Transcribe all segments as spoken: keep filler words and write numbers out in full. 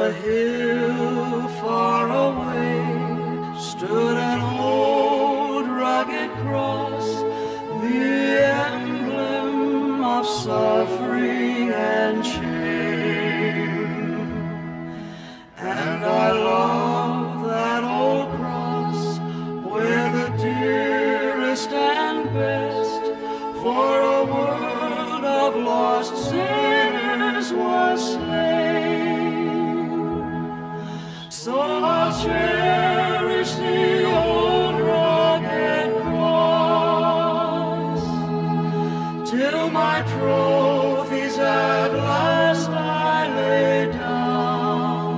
a hill far away stood an old rugged cross, the emblem of suffering and shame. And I love that old cross where the dearest and best for a world of lost sinners was slain. So I'll cherish the old rugged cross till my trophies at last I lay down.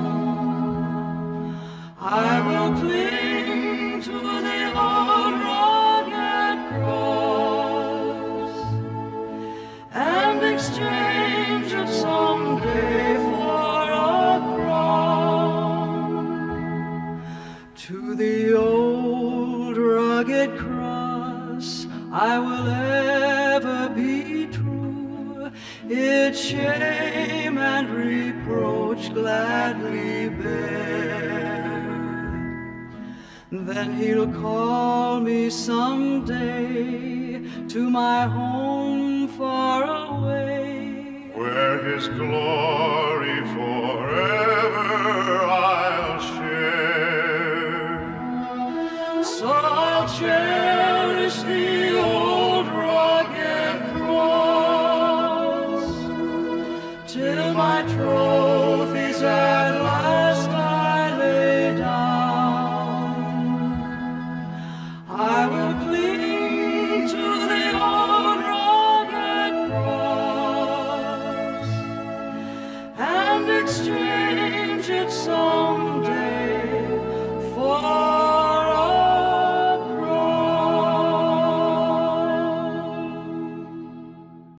I will cling to the old rugged cross and exchange it someday for a crown. To the old rugged cross I will ever be true, its shame and reproach gladly bear. Then he'll call me someday to my home far away, where his glory forever I'll share. So I'll cherish the old rugged cross till my trophies at last I lay down. I will cling to the old rugged cross and exchange